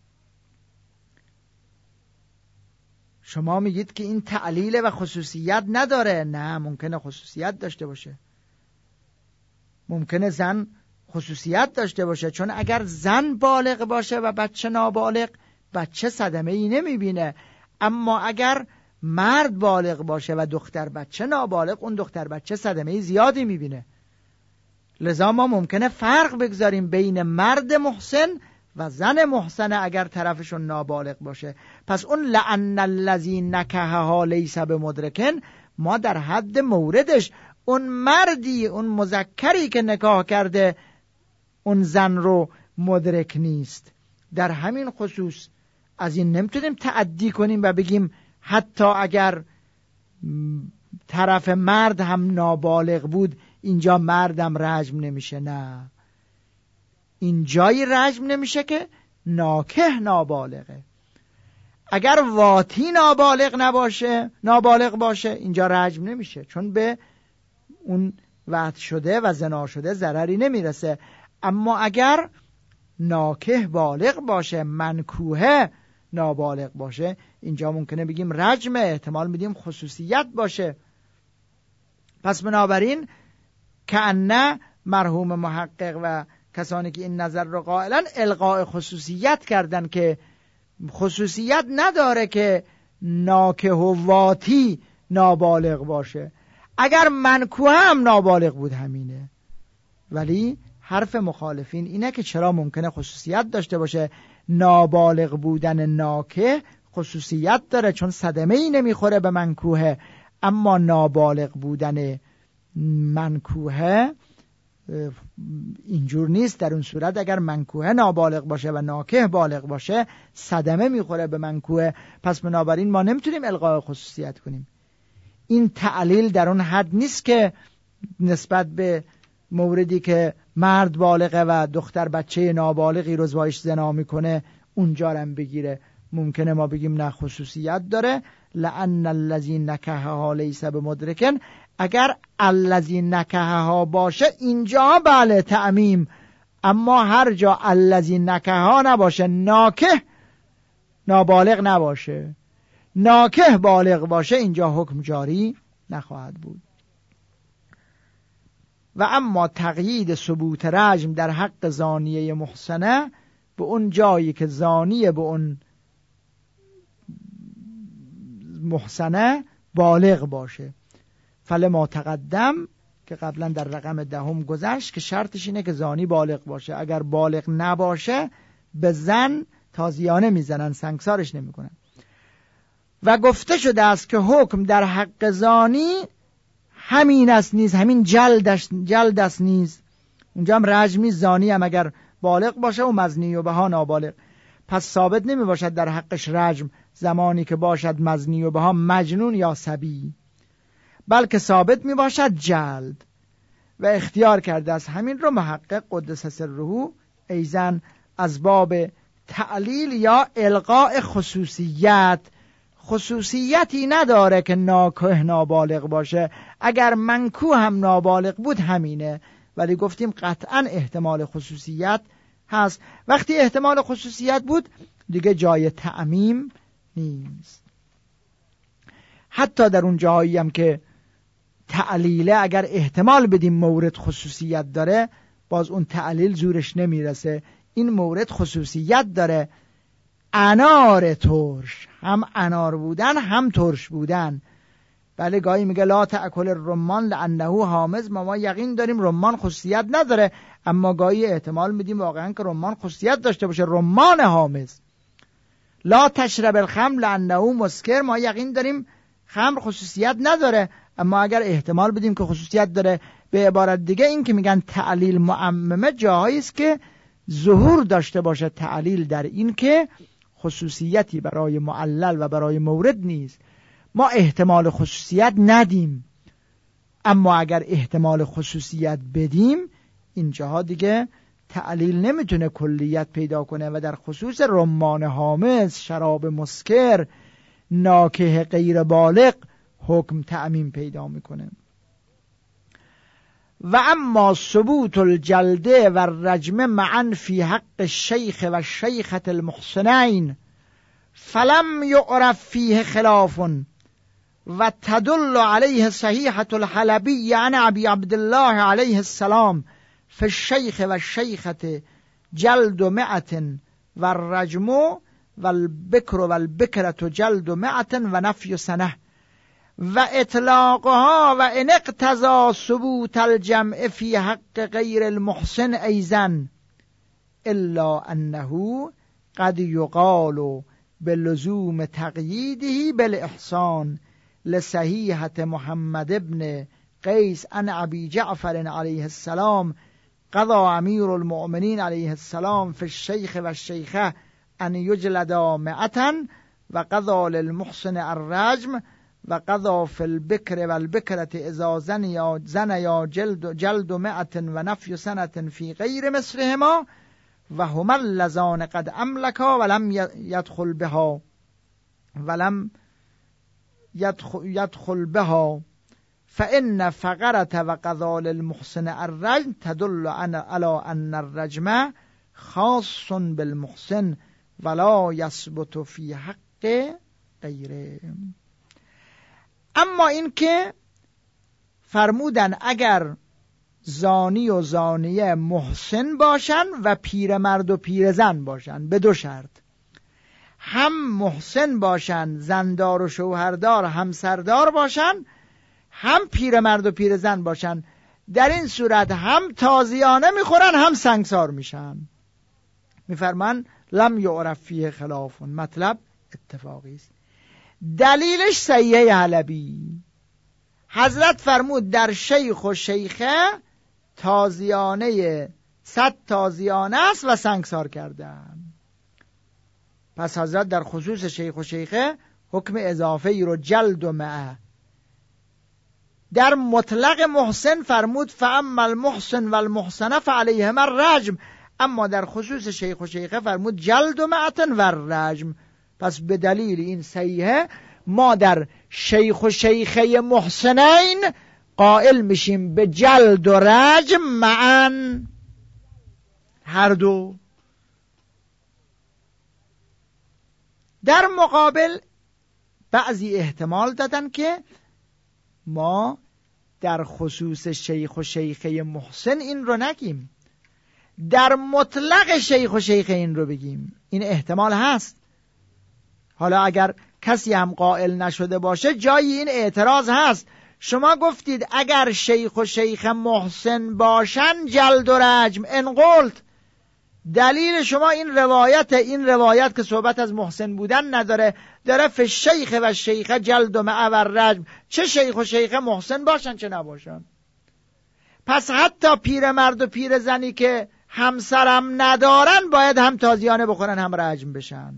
شما میگید که این تعلیل و خصوصیت نداره. نه، ممکنه خصوصیت داشته باشه، ممکنه زن خصوصیت داشته باشه، چون اگر زن بالغ باشه و بچه نابالغ، بچه صدمه ای نمیبینه. اما اگر مرد بالغ باشه و دختر بچه نابالغ، اون دختر بچه صدمه زیادی میبینه. لذا ما ممکنه فرق بگذاریم بین مرد محسن و زن محسنه اگر طرفشون نابالغ باشه. پس اون لعن الذی نکحها لیس بمدرکن، ما در حد موردش اون مردی، اون مذکری که نکاح کرده اون زن رو مدرک نیست. در همین خصوص از این نمیتونیم تعدی کنیم و بگیم حتی اگر طرف مرد هم نابالغ بود اینجا مردم رجم نمیشه. نه، اینجای رجم نمیشه که ناکح نابالغه. اگر واتی نابالغ باشه اینجا رجم نمیشه، چون به اون وط شده و زنا شده ضرری نمیرسه. اما اگر ناکح بالغ باشه، منکوحه نابالغ باشه، اینجا ممکنه بگیم رجم، احتمال میدیم خصوصیت باشه. پس بنابراین کأنه مرحوم محقق و کسانی که این نظر رو قائلن الغاء خصوصیت کردن که خصوصیت نداره که ناکح و واتی نابالغ باشه. اگر منکوحه هم نابالغ بود همینه. ولی حرف مخالفین اینه که چرا ممکنه خصوصیت داشته باشه؟ نابالغ بودن ناکح خصوصیت داره چون صدمه‌ای نمیخوره به منکوحه، اما نابالغ بودن منکوحه اینجور نیست. در اون صورت اگر منکوحه نابالغ باشه و ناکح بالغ باشه صدمه میخوره به منکوحه. پس بنابراین ما نمیتونیم الغاء خصوصیت کنیم. این تعلیل در اون حد نیست که نسبت به موردی که مرد بالغه و دختر بچه نابالغی رو باهاش زنا میکنه اونجا هم بگیره. ممکنه ما بگیم نه خصوصیت داره، لعن الذی نکحها لیس بمدرکن. اگر الذی نکحها باشه اینجا بله تعمیم، اما هر جا الذی نکحها نباشه، ناکح نابالغ نباشه، ناکح بالغ باشه، اینجا حکم جاری نخواهد بود. و اما تقیید ثبوت رجم در حق زانیه محسنه به اون جایی که زانیه به اون محسنه بالغ باشه. فلما تقدم که قبلا در رقم 10 گذشت که شرطش اینه که زانی بالغ باشه. اگر بالغ نباشه به زن تازیانه میزنن، سنگسارش نمیکنن. و گفته شده است که حکم در حق زانی همین است نیز، همین جلد است نیز. اونجا هم رجمی، زانی هم اگر بالغ باشه و مزنی و بها نابالغ. پس ثابت نمی باشد در حقش رجم زمانی که باشد مزنی و بها مجنون یا صبی، بلکه ثابت می باشد جلد. و اختیار کرده است همین رو محقق قدس سره ایزن از باب تعلیل یا الغاء خصوصیت. خصوصیتی نداره که ناکح نابالغ باشه، اگر منکوح هم نابالغ بود همینه. ولی گفتیم قطعا احتمال خصوصیت هست. وقتی احتمال خصوصیت بود دیگه جای تعمیم نیست. حتی در اون جایی هم که تعلیله اگر احتمال بدیم مورد خصوصیت داره، باز اون تعلیل زورش نمیرسه. این مورد خصوصیت داره. انار ترش، هم انار بودن هم ترش بودن. بله گاهی میگه لا تأکل الرمان لانه حامض، ما یقین داریم رمان خصوصیت نداره، اما گاهی احتمال میدیم واقعا که رمان خصوصیت داشته باشه، رمان حامض. لا تشرب الخمر لانه مسکر، ما یقین داریم خمر خصوصیت نداره، اما اگر احتمال بدیم که خصوصیت داره. به عبارت دیگه این که میگن تعلیل معممه جاهایی است که ظهور داشته باشه تعلیل در این که خصوصیتی برای معلل و برای مورد نیست. ما احتمال خصوصیت ندیم، اما اگر احتمال خصوصیت بدیم اینجاها دیگه تعلیل نمیتونه کلیت پیدا کنه و در خصوص رمان حامض، شراب مسکر، ناکح غیر بالغ حکم تعمیم پیدا میکنه. و اما ثبوت الجلده و الرجم معا فی حق الشیخ و الشیخة المحسنین فلم یعرف فیه خلاف و تدل علیه صحیحة الحلبی عن ابی عبدالله علیه السلام فی الشیخ و الشیخة جلد 100 و الرجم و البکر و البکرة جلد 100 و نفی سنه و اطلاقها و ان اقتضى ثبوت الجمع فی حق غیر المحسن ایضا الا انه قد یقال بلزوم تقییده بالاحسان لصحیحة محمد ابن قیس عن ابی جعفر علیه السلام قضى امیر المؤمنین علیه السلام فی الشیخ و الشیخه ان یجلدا 100 و قضى للمحسن الرجم و قضا فی البکر و البکرة اذا زنیا جلد 100 و نفی سنة فی غیر مصرهما و هما اللذان قد املکا ولم يدخل بها فإن فقرة و قضا للمحسن الرجم تدل على ان الرجم خاص بالمحسن ولا يثبت فی حق غیره. اما این که فرمودن اگر زانی و زانیه محسن باشن و پیرمرد و پیرزن باشن به 2 شرط، هم محسن باشن، زندار و شوهردار همسردار باشن، هم پیرمرد و پیرزن باشن، در این صورت هم تازیانه میخورن هم سنگسار میشن. میفرمان لم یعرف فیه خلاف، مطلب اتفاقی است. دلیلش صحیحه حلبی، حضرت فرمود در شیخ و شیخه تازیانه 100 تازیانه است و سنگسار کردن. پس حضرت در خصوص شیخ و شیخه حکم اضافه ای رو جلد و 100. در مطلق محسن فرمود فاما المحسن و المحسنه فعلیهما الرجم، اما در خصوص شیخ و شیخه فرمود جلد و 100 و الرجم. پس به دلیل این صحیحه ما در شیخ و شیخه محسنین قائل میشیم به جلد و رجم معا، هر دو. در مقابل بعضی احتمال دادن که ما در خصوص شیخ و شیخه محسن این رو نگیم، در مطلق شیخ و شیخه این رو بگیم. این احتمال هست. حالا اگر کسی هم قائل نشده باشه جایی این اعتراض هست. شما گفتید اگر شیخ و شیخ محسن باشن جلد و رجم، ان قلت دلیل شما این روایت که صحبت از محسن بودن نداره، داره فی شیخ و شیخ جلد و 100 و رجم، چه شیخ و شیخ محسن باشن چه نباشن. پس حتی پیرمرد و پیرزنی که همسرم ندارن باید هم تازیانه بخورن هم رجم بشن.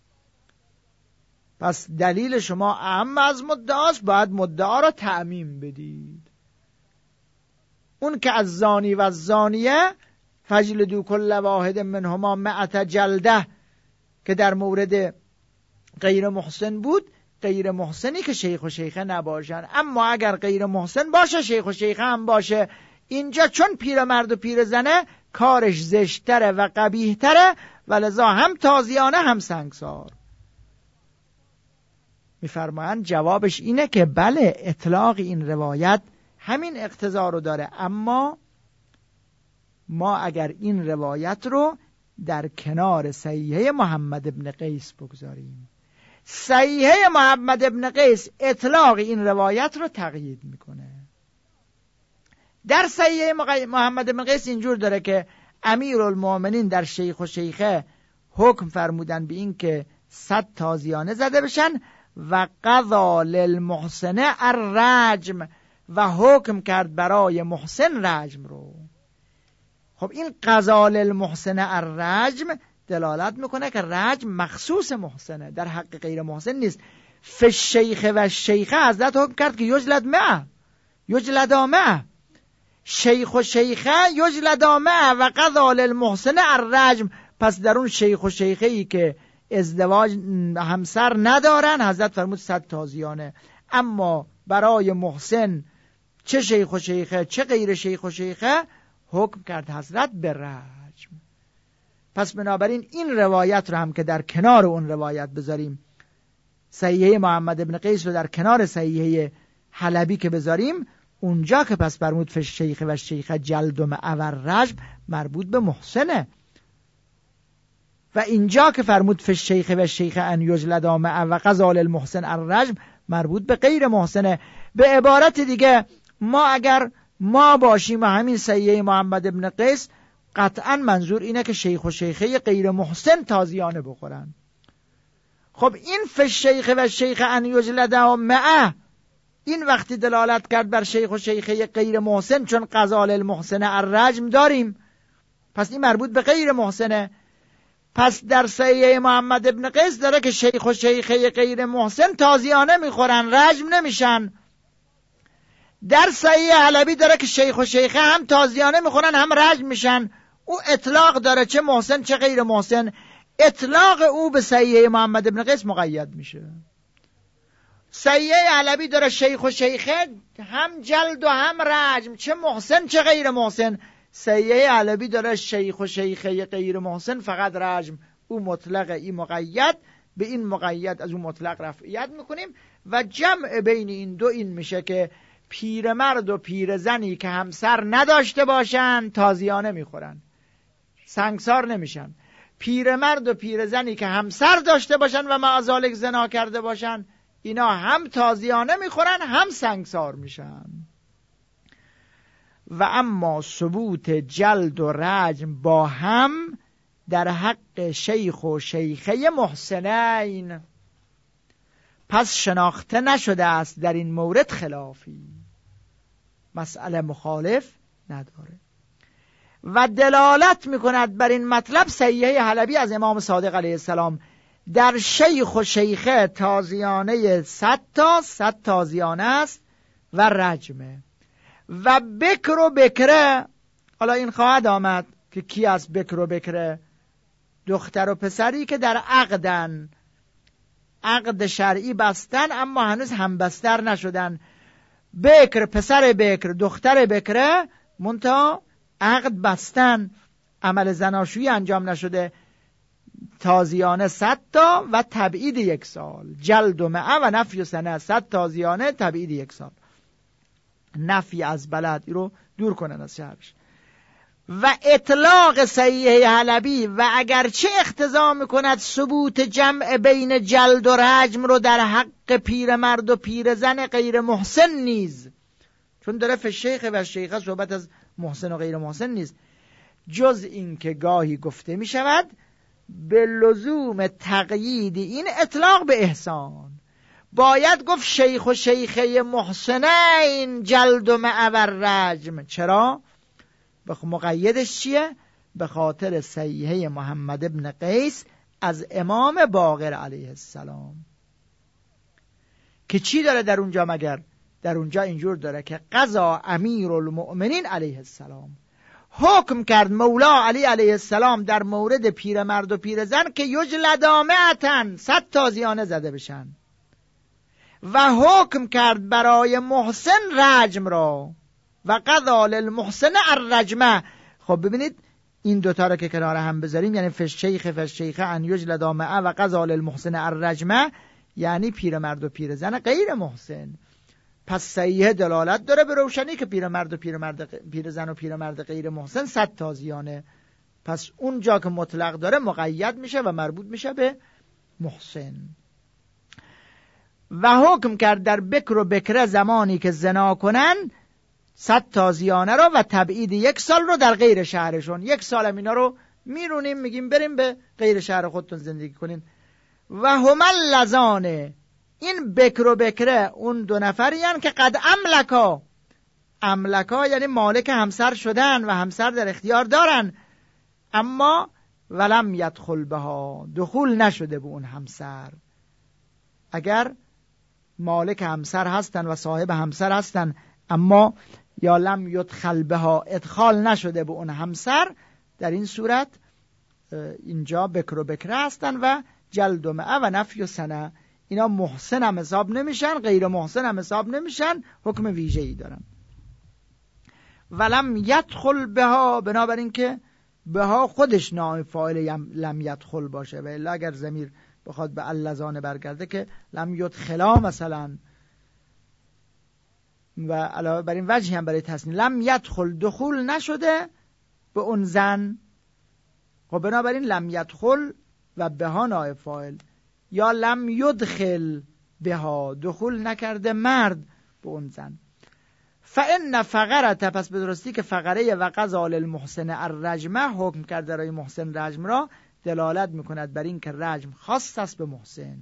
پس دلیل شما اعم از مدعاست، باید مدعا را تعمیم بدید. اون که از زانی و از زانیه فجلدوا کل واحد منهما 100 جلده که در مورد غیر محسن بود، غیر محسنی که شیخ و شیخه نباشن. اما اگر غیر محسن باشه شیخ و شیخه هم باشه، اینجا چون پیرمرد و پیرزنه کارش زشتره و قبیحتره و لذا هم تازیانه هم سنگسار. میفرمایند جوابش اینه که بله، اطلاق این روایت همین اقتضا رو داره، اما ما اگر این روایت رو در کنار صحیحه محمد ابن قیس بگذاریم، صحیحه محمد ابن قیس اطلاق این روایت رو تقیید میکنه. در صحیحه محمد ابن قیس اینجور داره که امیرالمؤمنین در شیخ و شیخه حکم فرمودن به این که 100 تازیانه زده بشن و قضا للمحسن الرجم، و حکم کرد برای محسن رجم رو. خب این قضا للمحسن الرجم دلالت میکنه که رجم مخصوص محسنه، در حق غیر محسن نیست. فی الشیخ و شیخه حضرت حکم کرد که یجلدا 100 شیخ و شیخه یجلدا 100 و قضا للمحسن الرجم. پس در اون شیخ و شیخه ای که ازدواج همسر ندارن حضرت فرمود 100 تازیانه، اما برای محسن چه شیخ و شیخه چه غیر شیخ و شیخه حکم کرد حضرت به رجم. پس بنابراین این روایت رو هم که در کنار اون روایت بذاریم، صحیحه محمد ابن قیس رو در کنار صحیحه حلبی که بذاریم، اونجا که پس فرمود فی شیخ و شیخه جلد و 100 و رجم مربوط به محسنه. و اینجا که فرمود فی الشیخ و الشیخ ان یجلدا معه و غزال المحسن الرجم مربوط به غیر محسنه. به عبارت دیگه ما اگر ما باشیم و همین سیه محمد ابن قیس، قطعا منظور اینه که شیخ و شیخه غیر محسن تازیانه بخورن. خب این فی الشیخ و الشیخ ان یجلدا معه این وقتی دلالت کرد بر شیخ و شیخه غیر محسن، چون غزال المحسن الرجم داریم، پس این مربوط به غیر محسنه. پس در صحیح محمد ابن قیس داره که شیخ و شیخه غیر محسن تازیانه میخورن، رجم نمیشن. در صحیح حلبی داره که شیخ و شیخه هم تازیانه میخورن هم رجم میشن. او اطلاق داره، چه محسن چه غیر محسن. اطلاق او به صحیح محمد ابن قیس مقید میشه. صحیح حلبی داره شیخ و شیخه هم جلد و هم رجم، چه محسن چه غیر محسن. صحیح حلبی داره شیخ و شیخه غیر محسن فقط رجم. او مطلق، این مقید. به این مقید از اون مطلق رفعیت میکنیم و جمع بین این دو این میشه که پیرمرد و پیرزنی که همسر نداشته باشن تازیانه میخورن، سنگسار نمیشن. پیرمرد و پیرزنی که همسر داشته باشن و معاذالک زنا کرده باشن، اینا هم تازیانه میخورن هم سنگسار میشن. و اما ثبوت جلد و رجم با هم در حق شیخ و شیخه محسنین پس شناخته نشده است در این مورد خلافی، مسئله مخالف نداره. و دلالت میکند بر این مطلب صحیح حلبی از امام صادق علیه السلام در شیخ و شیخه تازیانه 100 تازیانه است و رجمه. و بکر و بکره، حالا این خواهد آمد که کی از بکر و بکره؟ دختر و پسری که در عقدن، عقد شرعی بستن اما هنوز همبستر نشدن. بکر پسر بکر، دختر بکره، منتها عقد بستن، عمل زناشویی انجام نشده. تازیانه 100 و تبعید 1 سال. جلد و معه و نفی سنه. 100 تازیانه، تبعید 1 سال. نفی از بلد رو دور کنن از شهرش. و اطلاق صحیح حلبی و اگرچه اقتضا میکند ثبوت جمع بین جلد و رجم رو در حق پیرمرد و پیرزن غیر محسن نیز، چون داره فی الشیخ و الشیخه صحبت از محسن و غیر محسن نیست، جز این که گاهی گفته میشود به لزوم تقیید این اطلاق به احسان. باید گفت شیخ و شیخه محسنین جلد و معه و رجم. چرا؟ مقیدش چیه؟ به خاطر صحیحه محمد ابن قیس از امام باقر علیه السلام که چی داره در اونجا؟ مگر در اونجا اینجور داره که قضا امیرالمؤمنین علیه السلام، حکم کرد مولا علی علیه السلام در مورد پیرمرد و پیرزن که یجلدا معه 100 تازیانه زده بشن، و حکم کرد برای محسن رجم را و قضا للمحسن الرجمه. خب ببینید این دوتا رو که کنار هم بذاریم، یعنی فی الشیخ ان یجلدا معه و قضا للمحسن الرجمه، یعنی پیرمرد و پیرزن غیر محسن. پس صحیح دلالت داره به روشنی که پیرمرد و پیرزن و پیرمرد غیر محسن 100 تازیانه. پس اون جا که مطلق داره مقید میشه و مربوط میشه به محسن. و حکم کرد در بکر و بکره زمانی که زنا کنن 100 تازیانه رو و تبعید 1 سال رو در غیر شهرشون. 1 سال هم اینا رو میرونیم، میگیم بریم به غیر شهر خودتون زندگی کنین. و هم اللذان، این بکر و بکره اون 2 نفری هن که قد املکا یعنی مالک همسر شدن و همسر در اختیار دارن، اما ولم یدخل بها، دخول نشده به اون همسر. اگر مالک همسر هستن و صاحب همسر هستن اما یا لم یدخل بها، ادخال نشده به اون همسر، در این صورت اینجا بکر و بکره هستن و جلد و معه و نفی و سنه. اینا محسن هم حساب نمیشن، غیر محسن هم حساب نمیشن، حکم ویژه‌ای دارن. ولم یدخل بها، بنابراین که بها خودش نائب فاعل لم یدخل باشه، و الا اگر ضمیر بخواد به اللذان برگرده که لم یدخلا مثلا، و علاوه بر این وجهی هم برای تصنیع لم یدخل، دخول نشده به اون زن خب بنابراین لم یدخل و بها نائب فاعل، یا لم یدخل بها، دخول نکرده مرد به اون زن. فان فقرت، پس به درستی که فقره و قضا للمحسن الرجمه، حکم کرده برای محسن رجم را، دلالت میکند بر این که رجم خاص است به محسن.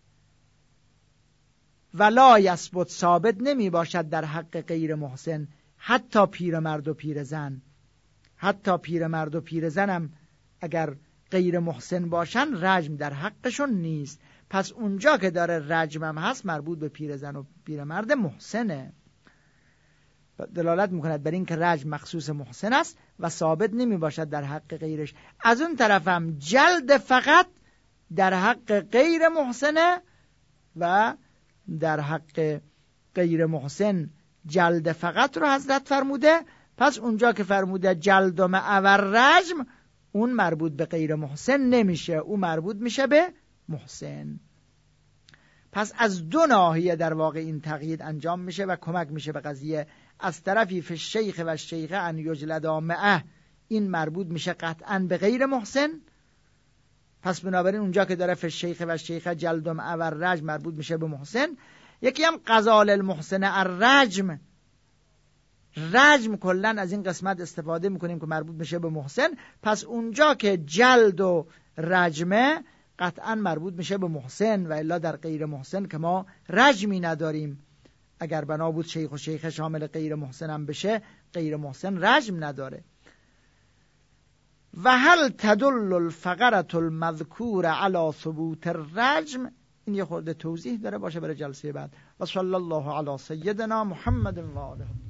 ولا یثبت، ثابت نمی باشد در حق غیر محسن، حتی پیرمرد و پیرزن. حتی پیرمرد و پیرزن هم اگر غیر محسن باشن رجم در حقشون نیست. پس اونجا که داره رجم هم هست مربوط به پیرزن و پیرمرد محسنه. دلالت میکند بر این که رجم مخصوص محسن است و ثابت نمی باشد در حق غیرش. از اون طرف هم جلد فقط در حق غیر محسنه و در حق غیر محسن جلد فقط رو حضرت فرموده. پس اونجا که فرموده جلد و معور رجم، اون مربوط به غیر محسن نمیشه، اون مربوط میشه به محسن. پس از دو ناحیه در واقع این تقیید انجام میشه و کمک میشه به قضیه. از طرفی فی الشیخ و الشیخه ان یجلدا معه، این مربوط میشه قطعا به غیر محسن. پس بنابراین اونجا که داره فی الشیخ و الشیخه جلد و معور رجم مربوط میشه به محسن. یکی هم قضا للمحسن الرجم، رجم کلن از این قسمت استفاده میکنیم که مربوط میشه به محسن. پس اونجا که جلد و رجمه قطعا مربوط میشه به محسن، و الا در غیر محسن که ما رجمی نداریم. اگر بنا بود شیخ و شیخه شامل غیر محسن هم بشه، غیر محسن رجم نداره. و هل تدل الفقرة المذکور علی ثبوت الرجم، این یه خورده توضیح داره، باشه برای جلسه بعد. و صلی الله علی سیدنا محمد و آله.